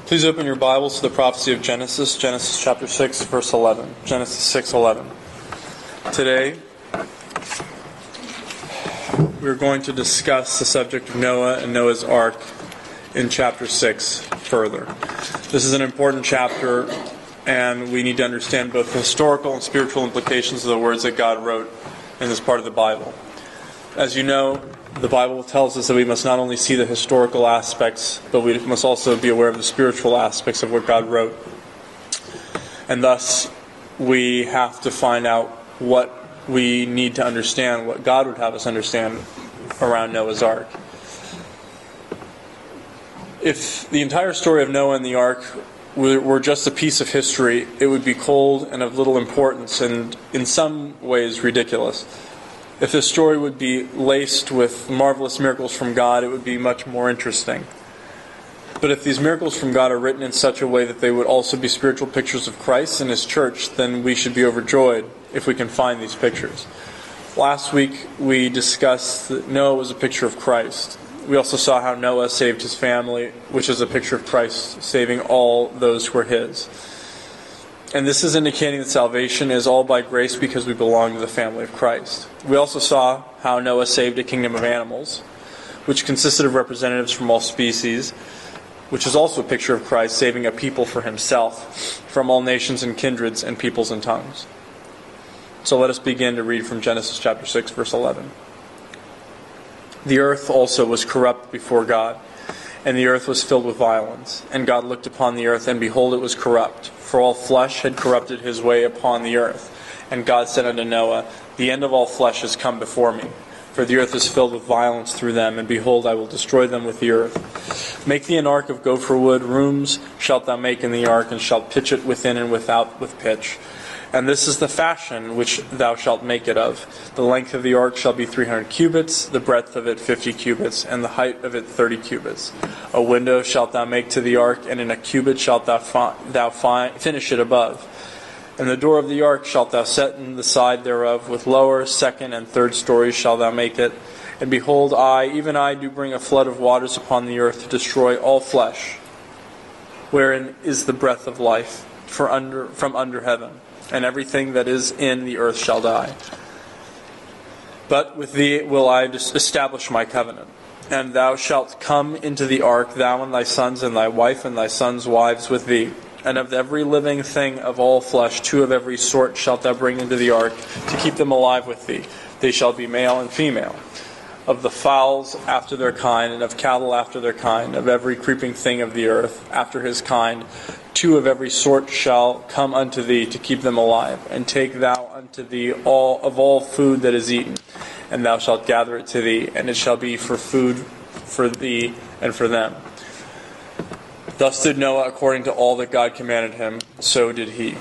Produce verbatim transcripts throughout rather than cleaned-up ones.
Please open your Bibles to the prophecy of Genesis, Genesis chapter six, verse eleven. Genesis six eleven. Today, we're going to discuss the subject of Noah and Noah's Ark in chapter six further. This is an important chapter, and we need to understand both the historical and spiritual implications of the words that God wrote in this part of the Bible. As you know, the Bible tells us that we must not only see the historical aspects, but we must also be aware of the spiritual aspects of what God wrote. And thus, we have to find out what we need to understand, what God would have us understand around Noah's Ark. If the entire story of Noah and the Ark were just a piece of history, it would be cold and of little importance and in some ways ridiculous. If this story would be laced with marvelous miracles from God, it would be much more interesting. But if these miracles from God are written in such a way that they would also be spiritual pictures of Christ and His church, then we should be overjoyed if we can find these pictures. Last week we discussed that Noah was a picture of Christ. We also saw how Noah saved his family, which is a picture of Christ saving all those who are His. And this is indicating that salvation is all by grace because we belong to the family of Christ. We also saw how Noah saved a kingdom of animals, which consisted of representatives from all species, which is also a picture of Christ saving a people for Himself from all nations and kindreds and peoples and tongues. So let us begin to read from Genesis chapter six, verse eleven. The earth also was corrupt before God, and the earth was filled with violence. And God looked upon the earth, and behold, it was corrupt, for all flesh had corrupted his way upon the earth. And God said unto Noah, The end of all flesh has come before me, for the earth is filled with violence through them, and behold, I will destroy them with the earth. Make thee an ark of gopher wood, rooms shalt thou make in the ark, and shalt pitch it within and without with pitch. And this is the fashion which thou shalt make it of. The length of the ark shall be three hundred cubits, the breadth of it fifty cubits, and the height of it thirty cubits. A window shalt thou make to the ark, and in a cubit shalt thou, fi- thou fi- finish it above. And the door of the ark shalt thou set in the side thereof, with lower, second, and third stories shalt thou make it. And behold, I, even I, do bring a flood of waters upon the earth to destroy all flesh, wherein is the breath of life for under, from under heaven. And everything that is in the earth shall die. But with thee will I establish my covenant. And thou shalt come into the ark, thou and thy sons and thy wife and thy sons' wives with thee. And of every living thing of all flesh, two of every sort shalt thou bring into the ark, to keep them alive with thee. They shall be male and female. Of the fowls after their kind, and of cattle after their kind, of every creeping thing of the earth after his kind, two of every sort shall come unto thee to keep them alive. And take thou unto thee all of all food that is eaten, and thou shalt gather it to thee, and it shall be for food for thee and for them. Thus did Noah according to all that God commanded him, so did he.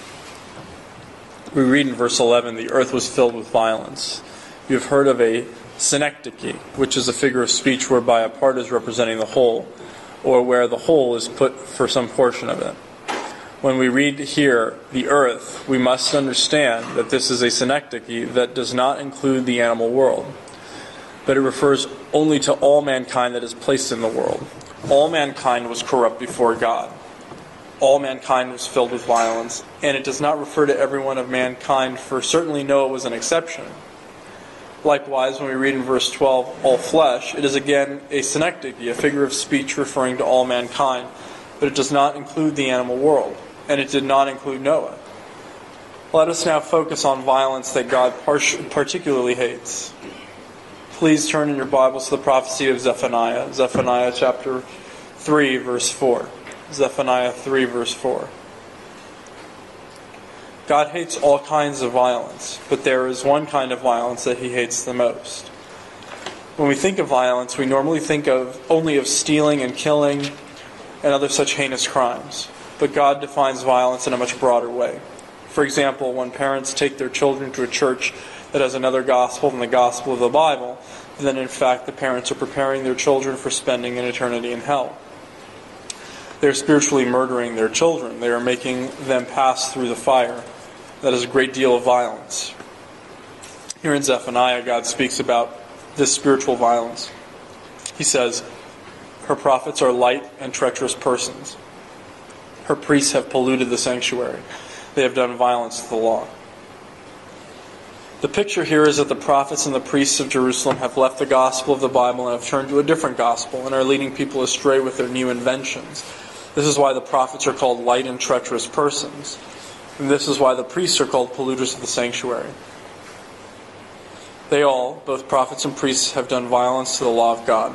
We read in verse eleven, the earth was filled with violence. You have heard of a synecdoche, which is a figure of speech whereby a part is representing the whole, or where the whole is put for some portion of it. When we read here, the earth, we must understand that this is a synecdoche that does not include the animal world, but it refers only to all mankind that is placed in the world. All mankind was corrupt before God. All mankind was filled with violence, and it does not refer to everyone of mankind, for certainly Noah was an exception. Likewise, when we read in verse twelve, all flesh, it is again a synecdoche, a figure of speech referring to all mankind, but it does not include the animal world, and it did not include Noah. Let us now focus on violence that God particularly hates. Please turn in your Bibles to the prophecy of Zephaniah, Zephaniah chapter three, verse four. Zephaniah three, verse four. God hates all kinds of violence, but there is one kind of violence that He hates the most. When we think of violence, we normally think of only of stealing and killing and other such heinous crimes. But God defines violence in a much broader way. For example, when parents take their children to a church that has another gospel than the gospel of the Bible, then in fact the parents are preparing their children for spending an eternity in hell. They are spiritually murdering their children. They are making them pass through the fire. That is a great deal of violence. Here in Zephaniah, God speaks about this spiritual violence. He says, her prophets are light and treacherous persons. Her priests have polluted the sanctuary. They have done violence to the law. The picture here is that the prophets and the priests of Jerusalem have left the gospel of the Bible and have turned to a different gospel and are leading people astray with their new inventions. This is why the prophets are called light and treacherous persons. And this is why the priests are called polluters of the sanctuary. They all, both prophets and priests, have done violence to the law of God.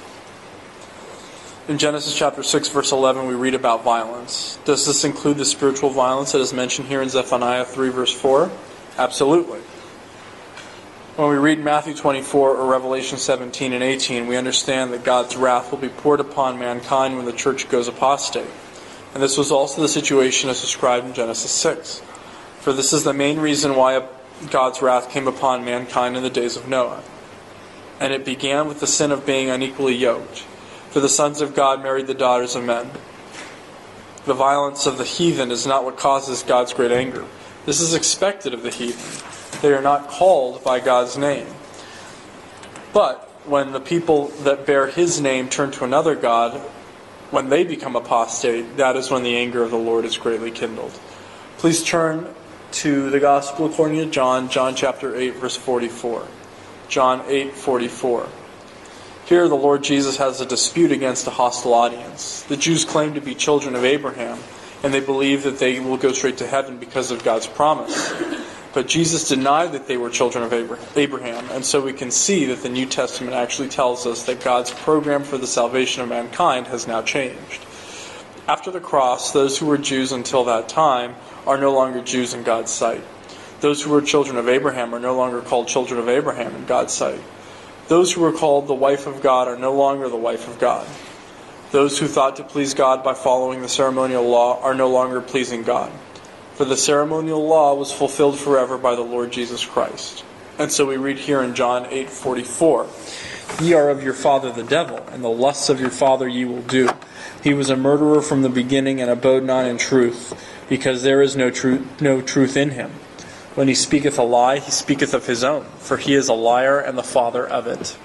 In Genesis chapter six, verse eleven, we read about violence. Does this include the spiritual violence that is mentioned here in Zephaniah three, verse four? Absolutely. When we read Matthew twenty-four or Revelation seventeen and eighteen, we understand that God's wrath will be poured upon mankind when the church goes apostate. And this was also the situation as described in Genesis six. For this is the main reason why God's wrath came upon mankind in the days of Noah. And it began with the sin of being unequally yoked. For the sons of God married the daughters of men. The violence of the heathen is not what causes God's great anger. This is expected of the heathen. They are not called by God's name. But when the people that bear His name turn to another god, when they become apostate, that is when the anger of the Lord is greatly kindled. Please turn to the Gospel according to John, John chapter eight, verse forty-four. John eight, forty-four. Here the Lord Jesus has a dispute against a hostile audience. The Jews claim to be children of Abraham, and they believe that they will go straight to heaven because of God's promise. But Jesus denied that they were children of Abraham, and so we can see that the New Testament actually tells us that God's program for the salvation of mankind has now changed. After the cross, those who were Jews until that time are no longer Jews in God's sight. Those who were children of Abraham are no longer called children of Abraham in God's sight. Those who were called the wife of God are no longer the wife of God. Those who thought to please God by following the ceremonial law are no longer pleasing God. For the ceremonial law was fulfilled forever by the Lord Jesus Christ. And so we read here in John eight forty-four, Ye are of your father the devil, and the lusts of your father ye will do. He was a murderer from the beginning, and abode not in truth, because there is no truth, no truth in him. When he speaketh a lie, he speaketh of his own, for he is a liar and the father of it.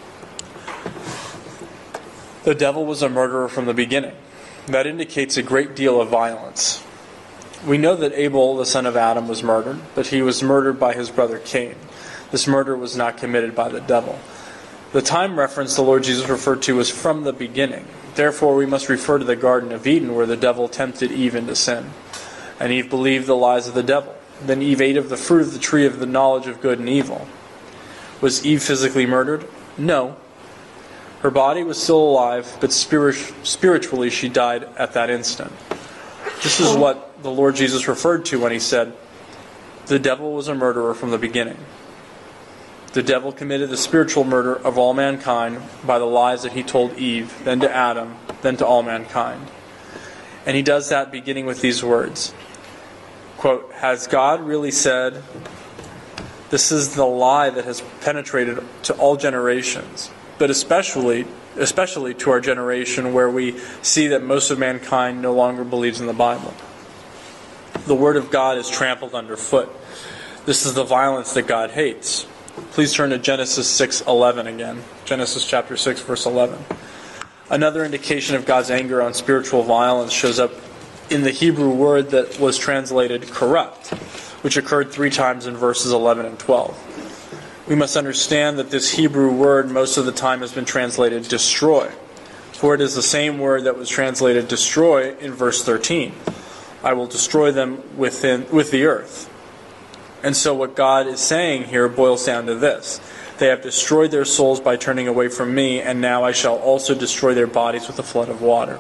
The devil was a murderer from the beginning. That indicates a great deal of violence. We know that Abel, the son of Adam, was murdered, but he was murdered by his brother Cain. This murder was not committed by the devil. The time reference the Lord Jesus referred to was from the beginning. Therefore, we must refer to the Garden of Eden, where the devil tempted Eve into sin. And Eve believed the lies of the devil. Then Eve ate of the fruit of the tree of the knowledge of good and evil. Was Eve physically murdered? No. Her body was still alive, but spirit, spiritually she died at that instant. This is what the Lord Jesus referred to when he said, the devil was a murderer from the beginning. The devil committed the spiritual murder of all mankind by the lies that he told Eve, then to Adam, then to all mankind. And he does that beginning with these words. Quote, has God really said, this is the lie that has penetrated to all generations, but especially especially to our generation where we see that most of mankind no longer believes in the Bible. The Word of God is trampled underfoot. This is the violence that God hates. Please turn to Genesis six eleven again. Genesis chapter six, verse eleven. Another indication of God's anger on spiritual violence shows up in the Hebrew word that was translated corrupt, which occurred three times in verses eleven and twelve. We must understand that this Hebrew word most of the time has been translated destroy, for it is the same word that was translated destroy in verse thirteen. I will destroy them within with the earth. And so what God is saying here boils down to this. They have destroyed their souls by turning away from me, and now I shall also destroy their bodies with a flood of water.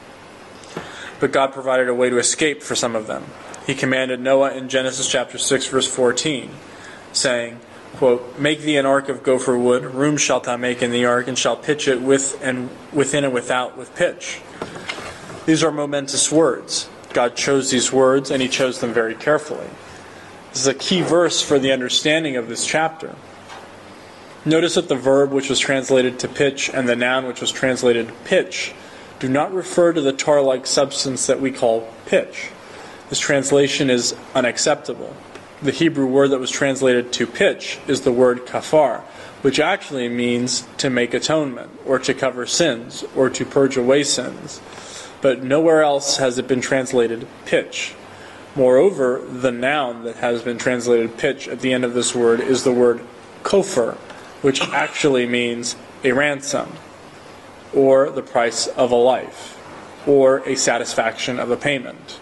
But God provided a way to escape for some of them. He commanded Noah in Genesis chapter six, verse fourteen, saying, quote, make thee an ark of gopher wood, room shalt thou make in the ark, and shalt pitch it with and within and without with pitch. These are momentous words. God chose these words, and he chose them very carefully. This is a key verse for the understanding of this chapter. Notice that the verb which was translated to pitch and the noun which was translated pitch do not refer to the tar-like substance that we call pitch. This translation is unacceptable. The Hebrew word that was translated to pitch is the word kafar, which actually means to make atonement, or to cover sins, or to purge away sins. but nowhere else has it been translated pitch. Moreover, the noun that has been translated pitch at the end of this word is the word kopher, which actually means a ransom, or the price of a life, or a satisfaction of a payment.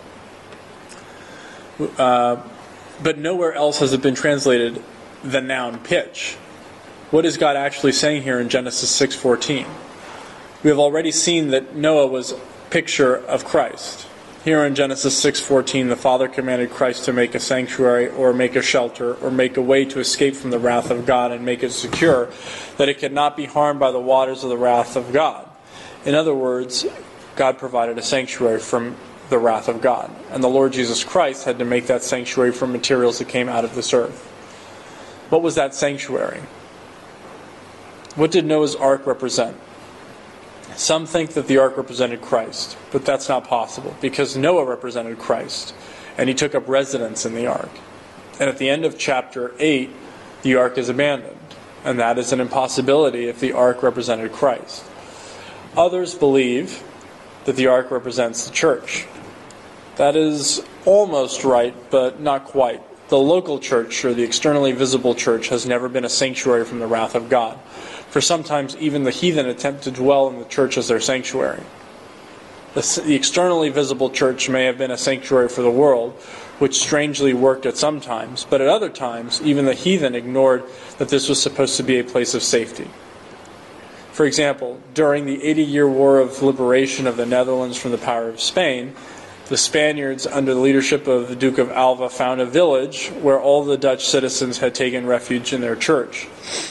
Uh, but nowhere else has it been translated the noun pitch. What is God actually saying here in Genesis six fourteen? We have already seen that Noah was a picture of Christ. Here in Genesis six fourteen, the Father commanded Christ to make a sanctuary, or make a shelter, or make a way to escape from the wrath of God and make it secure, that it could not be harmed by the waters of the wrath of God. In other words, God provided a sanctuary from the wrath of God. And the Lord Jesus Christ had to make that sanctuary from materials that came out of this earth. What was that sanctuary? What did Noah's ark represent? Some think that the ark represented Christ, but that's not possible, because Noah represented Christ, and he took up residence in the ark. And at the end of chapter eight, the ark is abandoned, and that is an impossibility if the ark represented Christ. Others believe that the ark represents the church. That is almost right, but not quite. The local church, or the externally visible church, has never been a sanctuary from the wrath of God. For sometimes even the heathen attempt to dwell in the church as their sanctuary. The, the externally visible church may have been a sanctuary for the world, which strangely worked at some times, but at other times, even the heathen ignored that this was supposed to be a place of safety. For example, during the eighty-year War of Liberation of the Netherlands from the power of Spain, the Spaniards, under the leadership of the Duke of Alva, found a village where all the Dutch citizens had taken refuge in their church.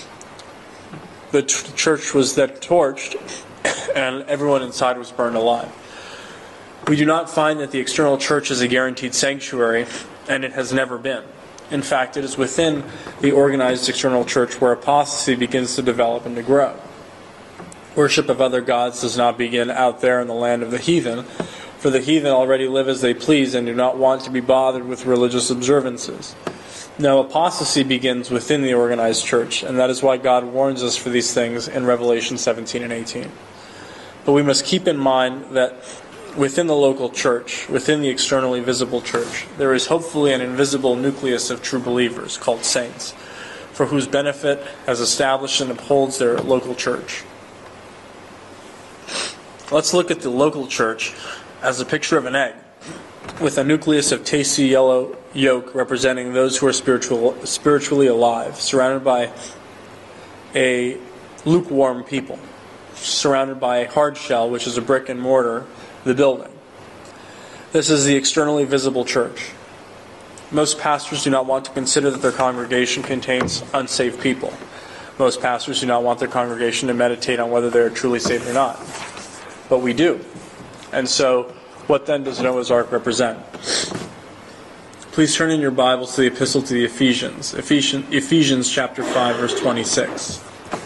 The t- church was then torched, and everyone inside was burned alive. We do not find that the external church is a guaranteed sanctuary, and it has never been. In fact, it is within the organized external church where apostasy begins to develop and to grow. Worship of other gods does not begin out there in the land of the heathen, for the heathen already live as they please and do not want to be bothered with religious observances. No, apostasy begins within the organized church, and that is why God warns us for these things in Revelation seventeen and eighteen. But we must keep in mind that within the local church, within the externally visible church, there is hopefully an invisible nucleus of true believers called saints, for whose benefit has established and upholds their local church. Let's look at the local church as a picture of an egg, with a nucleus of tasty yellow yolk representing those who are spiritual, spiritually alive, surrounded by a lukewarm people, surrounded by a hard shell, which is a brick and mortar, the building. This is the externally visible church. Most pastors do not want to consider that their congregation contains unsaved people. Most pastors do not want their congregation to meditate on whether they are truly saved or not. But we do. And so, what then does Noah's Ark represent? Please turn in your Bibles to the Epistle to the Ephesians. Ephesians, Ephesians chapter five, verse twenty-six.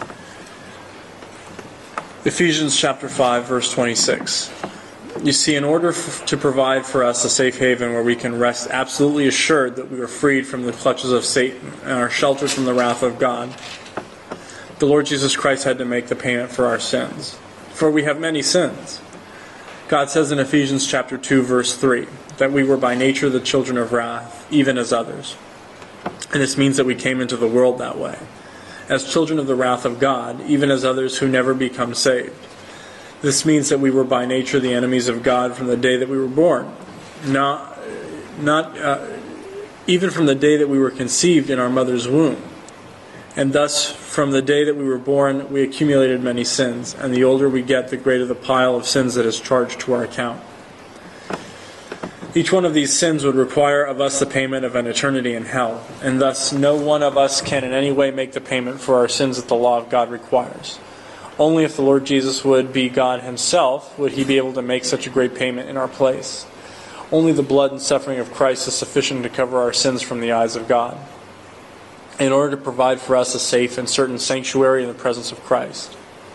Ephesians chapter five, verse twenty-six. You see, in order f- to provide for us a safe haven where we can rest absolutely assured that we are freed from the clutches of Satan and are sheltered from the wrath of God, the Lord Jesus Christ had to make the payment for our sins. For we have many sins. God says in Ephesians chapter two, verse three, that we were by nature the children of wrath, even as others. And this means that we came into the world that way, as children of the wrath of God, even as others who never become saved. This means that we were by nature the enemies of God from the day that we were born, not, not uh, even from the day that we were conceived in our mother's womb. And thus, from the day that we were born, we accumulated many sins, and the older we get, the greater the pile of sins that is charged to our account. Each one of these sins would require of us the payment of an eternity in hell, and thus no one of us can in any way make the payment for our sins that the law of God requires. Only if the Lord Jesus would be God himself would he be able to make such a great payment in our place. Only the blood and suffering of Christ is sufficient to cover our sins from the eyes of God, in order to provide for us a safe and certain sanctuary in the presence of Christ.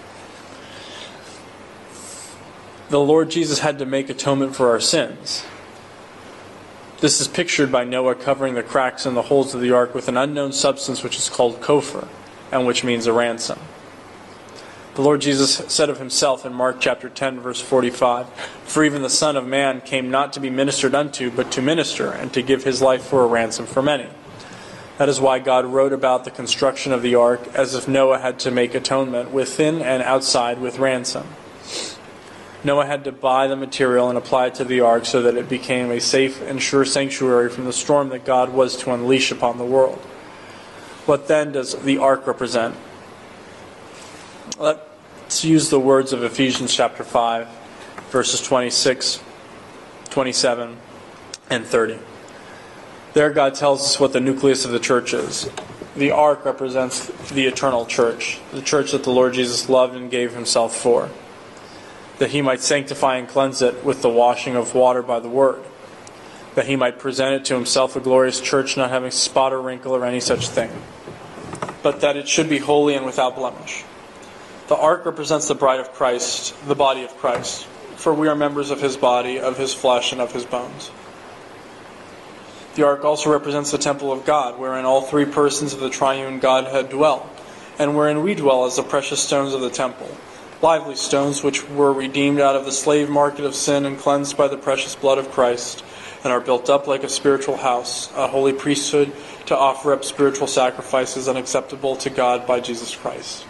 The Lord Jesus had to make atonement for our sins. This is pictured by Noah covering the cracks and the holes of the ark with an unknown substance which is called kopher, and which means a ransom. The Lord Jesus said of himself in Mark chapter ten, verse forty-five, "For even the Son of Man came not to be ministered unto, but to minister, and to give his life for a ransom for many." That is why God wrote about the construction of the ark as if Noah had to make atonement within and outside with ransom. Noah had to buy the material and apply it to the ark so that it became a safe and sure sanctuary from the storm that God was to unleash upon the world. What then does the ark represent? Let's use the words of Ephesians chapter five, verses twenty-six, twenty-seven, and thirty. There God tells us what the nucleus of the church is. The ark represents the eternal church, the church that the Lord Jesus loved and gave himself for, that he might sanctify and cleanse it with the washing of water by the word, that he might present it to himself a glorious church, not having spot or wrinkle or any such thing, but that it should be holy and without blemish. The ark represents the bride of Christ, the body of Christ, for we are members of his body, of his flesh, and of his bones. The ark also represents the temple of God, wherein all three persons of the triune Godhead dwell, and wherein we dwell as the precious stones of the temple, lively stones which were redeemed out of the slave market of sin and cleansed by the precious blood of Christ, and are built up like a spiritual house, a holy priesthood, to offer up spiritual sacrifices unacceptable to God by Jesus Christ.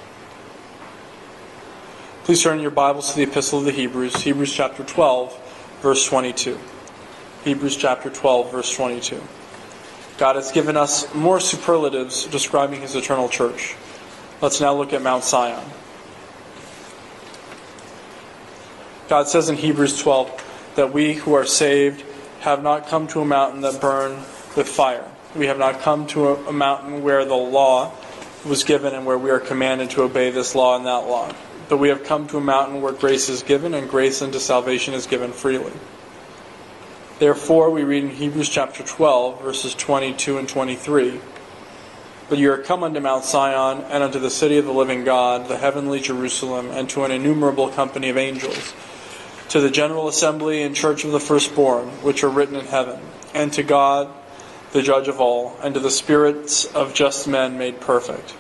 Please turn your Bibles to the Epistle of the Hebrews, Hebrews chapter twelve, verse twenty-two. Hebrews chapter twelve, verse twenty-two. God has given us more superlatives describing his eternal church. Let's now look at Mount Zion. God says in Hebrews twelve that we who are saved have not come to a mountain that burn with fire. We have not come to a, a mountain where the law was given and where we are commanded to obey this law and that law. But we have come to a mountain where grace is given, and grace unto salvation is given freely. Therefore, we read in Hebrews chapter twelve, verses twenty-two and twenty-three, "But you are come unto Mount Zion, and unto the city of the living God, the heavenly Jerusalem, and to an innumerable company of angels, to the general assembly and church of the firstborn, which are written in heaven, and to God, the judge of all, and to the spirits of just men made perfect."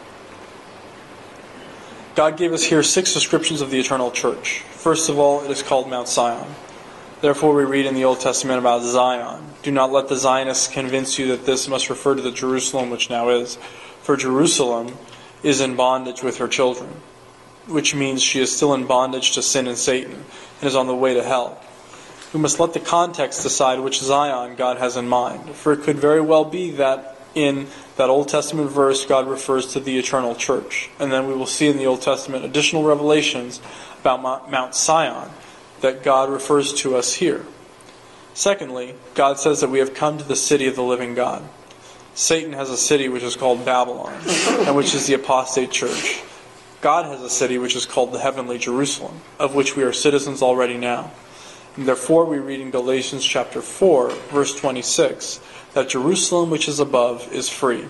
God gave us here six descriptions of the eternal church. First of all, it is called Mount Zion. Therefore we read in the Old Testament about Zion. "Do not let the Zionists convince you that this must refer to the Jerusalem which now is. For Jerusalem is in bondage with her children," which means she is still in bondage to sin and Satan, and is on the way to hell. We must let the context decide which Zion God has in mind, for it could very well be that in that Old Testament verse God refers to the eternal church, and then we will see in the Old Testament additional revelations about Mount Zion that God refers to us here. Secondly, God says that we have come to the city of the living God. Satan has a city which is called Babylon, and which is the apostate church. God has a city which is called the heavenly Jerusalem, of which we are citizens already now. And therefore we read in Galatians chapter four, verse twenty-six, that Jerusalem which is above is free.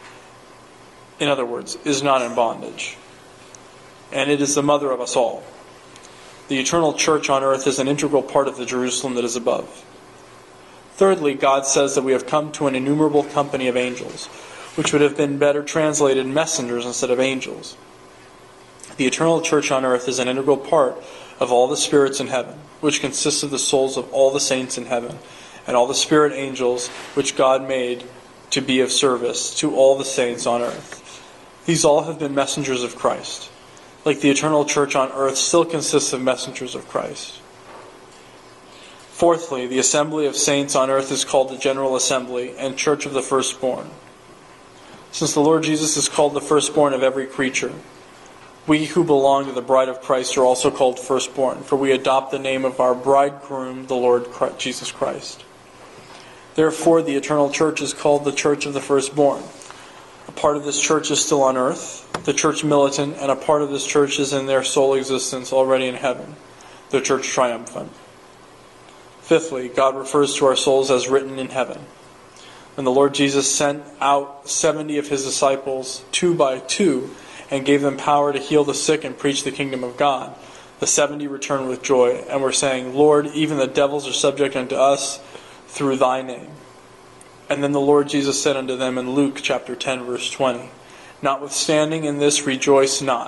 In other words, is not in bondage. And it is the mother of us all. The eternal church on earth is an integral part of the Jerusalem that is above. Thirdly, God says that we have come to an innumerable company of angels, which would have been better translated messengers instead of angels. The eternal church on earth is an integral part of all the spirits in heaven, which consists of the souls of all the saints in heaven, and all the spirit angels which God made to be of service to all the saints on earth. These all have been messengers of Christ. Like the eternal church on earth still consists of messengers of Christ. Fourthly, the assembly of saints on earth is called the general assembly and church of the firstborn. Since the Lord Jesus is called the firstborn of every creature, we who belong to the bride of Christ are also called firstborn, for we adopt the name of our bridegroom, the Lord Jesus Christ. Therefore, the eternal church is called the church of the firstborn. A part of this church is still on earth, the church militant, and a part of this church is in their sole existence already in heaven, the church triumphant. Fifthly, God refers to our souls as written in heaven. When the Lord Jesus sent out seventy of his disciples, two by two, and gave them power to heal the sick and preach the kingdom of God, the seventy returned with joy, and were saying, "Lord, even the devils are subject unto us through thy name." And then the Lord Jesus said unto them in Luke chapter ten, verse twenty, "Notwithstanding in this rejoice not,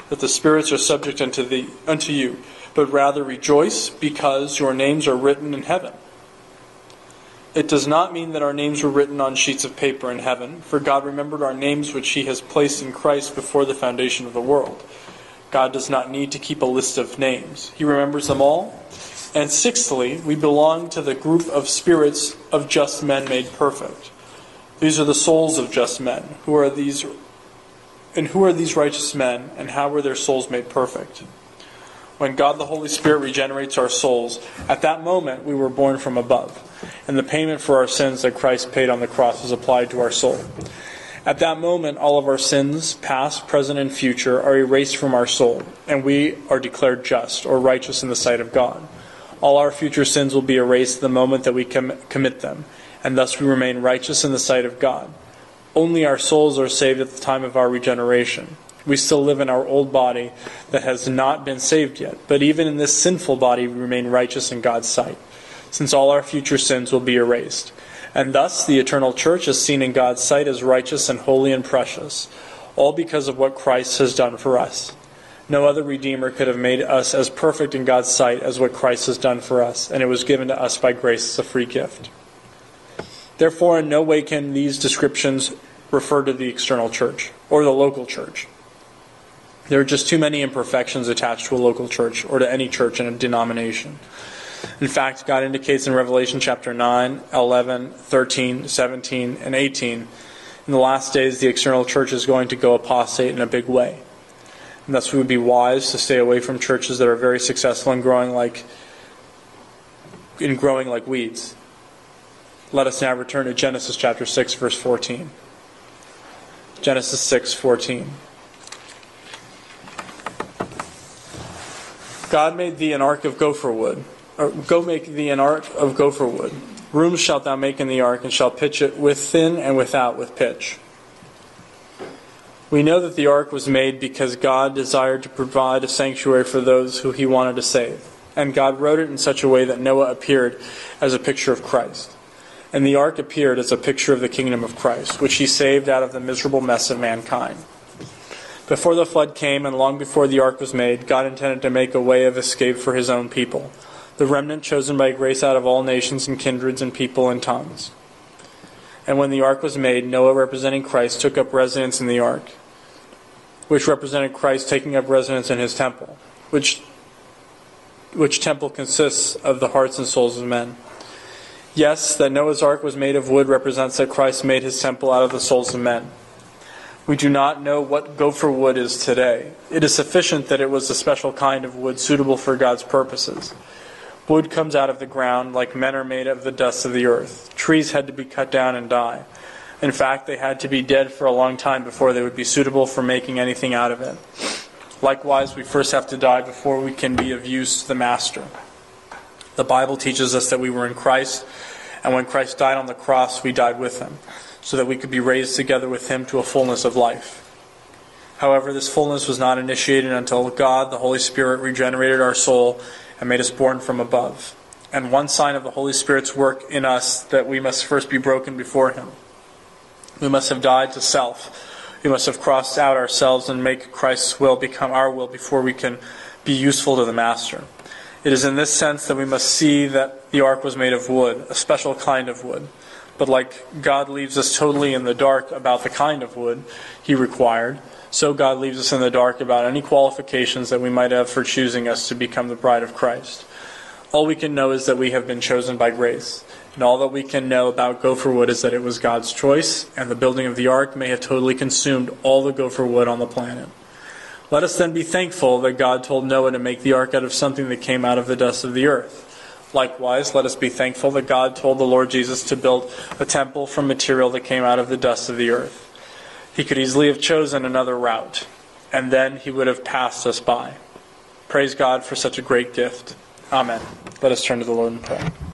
that the spirits are subject unto thee, unto you, but rather rejoice because your names are written in heaven. It does not mean that our names were written on sheets of paper in heaven, for God remembered our names which he has placed in Christ before the foundation of the world. God does not need to keep a list of names. He remembers them all. And sixthly, we belong to the group of spirits of just men made perfect. These are the souls of just men. Who are these, and who are these righteous men, and how were their souls made perfect? When God the Holy Spirit regenerates our souls, at that moment we were born from above, and the payment for our sins that Christ paid on the cross is applied to our soul. At that moment, all of our sins, past, present, and future, are erased from our soul, and we are declared just, or righteous in the sight of God. All our future sins will be erased the moment that we com- commit them, and thus we remain righteous in the sight of God. Only our souls are saved at the time of our regeneration. We still live in our old body that has not been saved yet, but even in this sinful body we remain righteous in God's sight, since all our future sins will be erased. And thus the eternal church is seen in God's sight as righteous and holy and precious, all because of what Christ has done for us. No other Redeemer could have made us as perfect in God's sight as what Christ has done for us, and it was given to us by grace as a free gift. Therefore, in no way can these descriptions refer to the external church or the local church. There are just too many imperfections attached to a local church or to any church in a denomination. In fact, God indicates in Revelation chapter nine, eleven, thirteen, seventeen, and eighteen, in the last days the external church is going to go apostate in a big way. And thus we would be wise to stay away from churches that are very successful in growing like in growing like weeds. Let us now return to Genesis chapter six, verse fourteen. Genesis six, fourteen. God made thee an ark of gopher wood. Or, go make thee an ark of gopher wood. Rooms shalt thou make in the ark, and shalt pitch it within and without with pitch. We know that the ark was made because God desired to provide a sanctuary for those who he wanted to save. And God wrote it in such a way that Noah appeared as a picture of Christ. And the ark appeared as a picture of the kingdom of Christ, which he saved out of the miserable mess of mankind. Before the flood came, and long before the ark was made, God intended to make a way of escape for his own people, the remnant chosen by grace out of all nations and kindreds and people and tongues. And when the ark was made, Noah, representing Christ, took up residence in the ark, which represented Christ taking up residence in his temple, which, which temple consists of the hearts and souls of men. Yes, that Noah's ark was made of wood represents that Christ made his temple out of the souls of men. We do not know what gopher wood is today. It is sufficient that it was a special kind of wood suitable for God's purposes. Wood comes out of the ground like men are made of the dust of the earth. Trees had to be cut down and die. In fact, they had to be dead for a long time before they would be suitable for making anything out of it. Likewise, we first have to die before we can be of use to the Master. The Bible teaches us that we were in Christ, and when Christ died on the cross, we died with him, so that we could be raised together with him to a fullness of life. However, this fullness was not initiated until God, the Holy Spirit, regenerated our soul and made us born from above. And one sign of the Holy Spirit's work in us that we must first be broken before him. We must have died to self. We must have crossed out ourselves and make Christ's will become our will before we can be useful to the Master. It is in this sense that we must see that the ark was made of wood, a special kind of wood. But like God leaves us totally in the dark about the kind of wood he required, so God leaves us in the dark about any qualifications that we might have for choosing us to become the bride of Christ. All we can know is that we have been chosen by grace. And all that we can know about gopher wood is that it was God's choice, and the building of the ark may have totally consumed all the gopher wood on the planet. Let us then be thankful that God told Noah to make the ark out of something that came out of the dust of the earth. Likewise, let us be thankful that God told the Lord Jesus to build a temple from material that came out of the dust of the earth. He could easily have chosen another route, and then he would have passed us by. Praise God for such a great gift. Amen. Let us turn to the Lord in prayer.